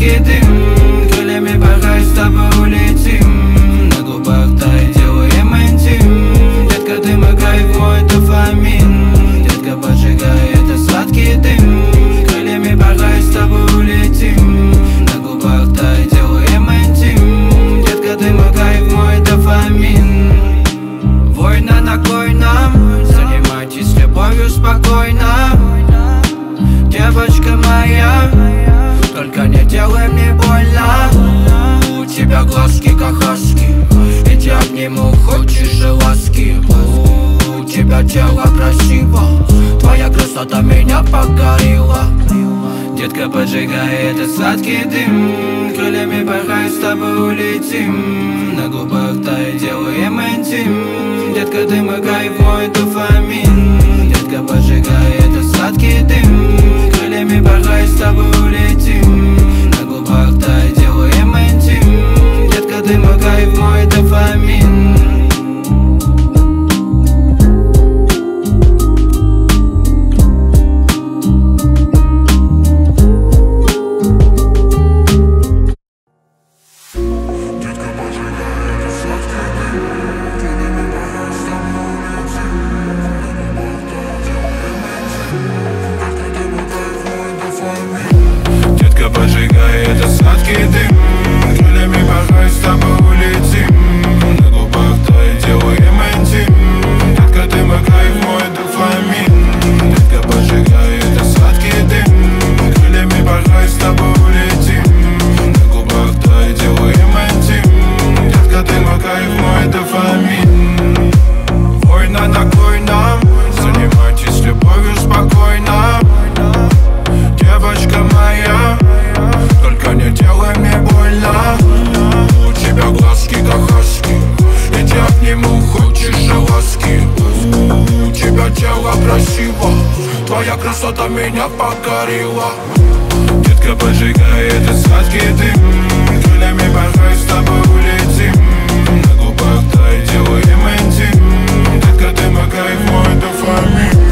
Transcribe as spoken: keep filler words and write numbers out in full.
сладкий дым. Крыльями порхай, с тобой улетим. На губах тай, делаем интим. Детка, ты мой кайф, мой дофамин. Детка, поджигай, это сладкий дым. Крыльями порхай, с тобой улетим. На губах тай, делаем интим. Детка, ты мой кайф, мой дофамин. Война на кой нам? Занимайтесь любовью спокойно. Девочка моя, только не делай мне больно. У тебя глазки как хаски, ведь я обниму, хочешь же ласки. У тебя тело красиво, твоя красота меня покорила. Детка, поджигай, это сладкий дым. Крыльями порхай, с тобой улетим. На губах тай, делаем интим. Детка, ты мой кайф, мой дофамин. Детка, поджигай, это сладкий дым. Крыльями порхай, с тобой улетим. На губах тай, делаем интим. Детка, ты мой кайф, мой дофамин. Поджигай, это сладкий дым. Крыльями порхай, с тобой улетим. На губах тай, делаем интим. Детка, ты мой кайф, мой дофамин. Детка, поджигай, это сладкий дым. Крыльями порхай, с тобой улетим. На губах тай, делаем интим. Детка, ты мой кайф, мой дофамин. Война на кой нам? Занимайтесь любовью спокойно. Девочка моя, только не делай мне больно. У тебя глазки как хаски, ведь я обниму, хочешь же ласки. У тебя тело красиво, твоя красота меня покорила. Детка, поджигай, это сладкий дым. Крыльями порхай, с тобой улетим. На губах тай, делаем интим. Детка, ты мой кайф, мой дофамин.